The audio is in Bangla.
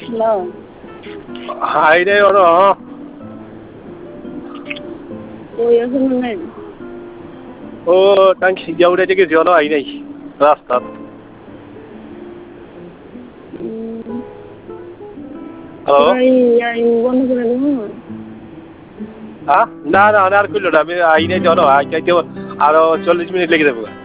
হ্যালো। হাই রে ওর কই আছেন নাই? ও তাই সিজা উঠে থেকে জল আই নাই রাস্তা হ্যালো তোরা এই বন্ধ করে দেবো না না না আর কইলো না আমি আই নাই জল আইতে আরো 40 মিনিট লেগে যাবো